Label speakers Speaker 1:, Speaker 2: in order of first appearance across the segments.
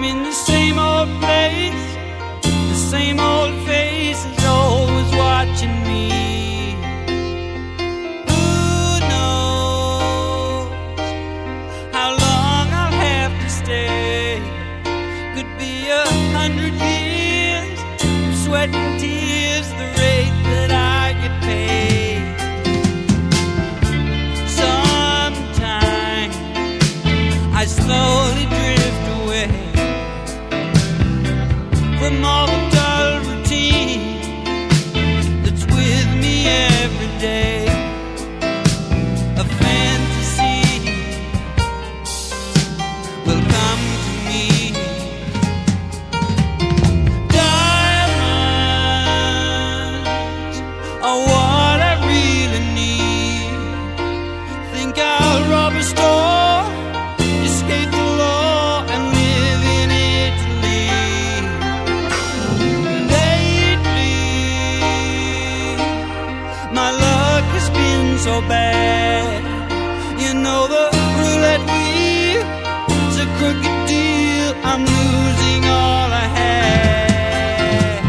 Speaker 1: I'm in the same old place, the same old face is always watching me. Who knows how long I'll have to stay? Could be 100 years of sweat and tears, the rate that I get paid. Sometimes I slowly drift away from all the dull routine that's with me every day. A fantasy will come to me. Diamonds are what I really need. Think I'll rob a store, escape the law, and live in Italy. Lately, my luck has been so bad. You know the roulette wheel, it's a crooked deal. I'm losing all I had.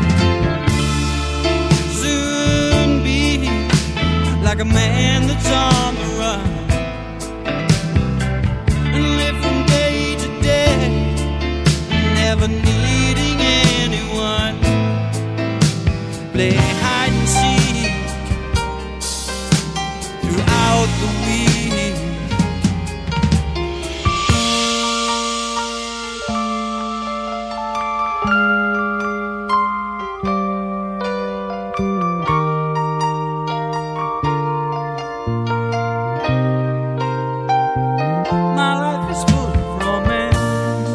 Speaker 1: Soon be like a man that's on the run, and live from day to day, never needing anyone. Play hide and seek throughout the week. My life is full of romance.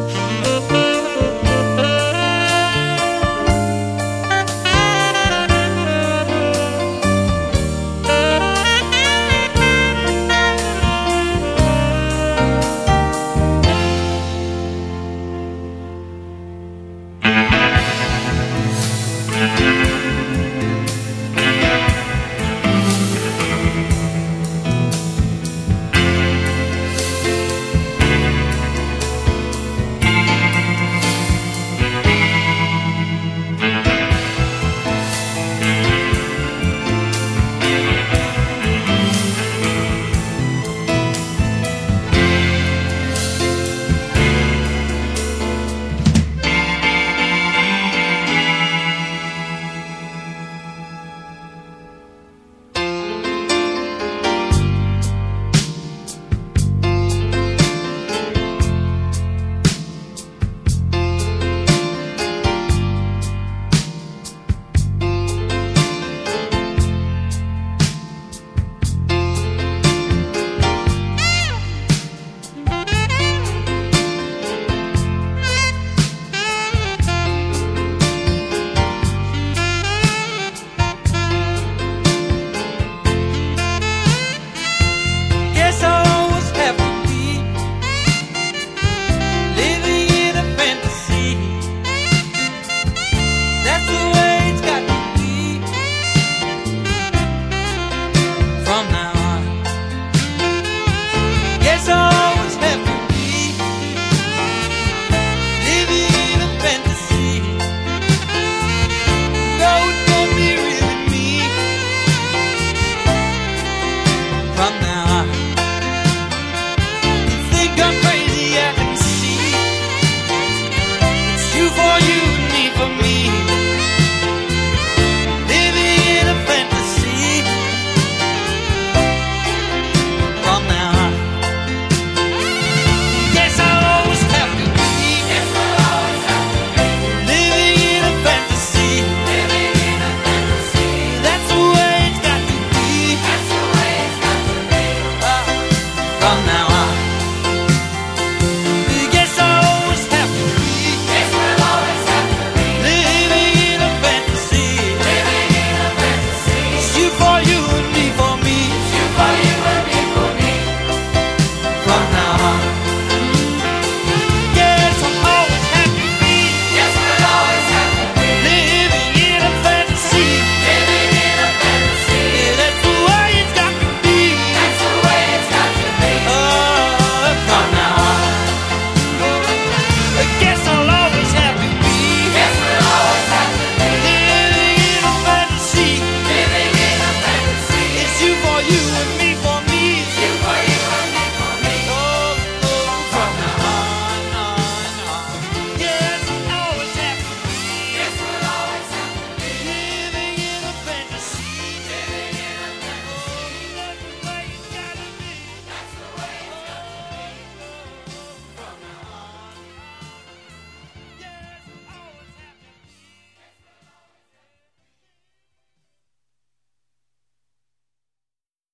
Speaker 1: Guess I always have to be living in a fantasy. That's the way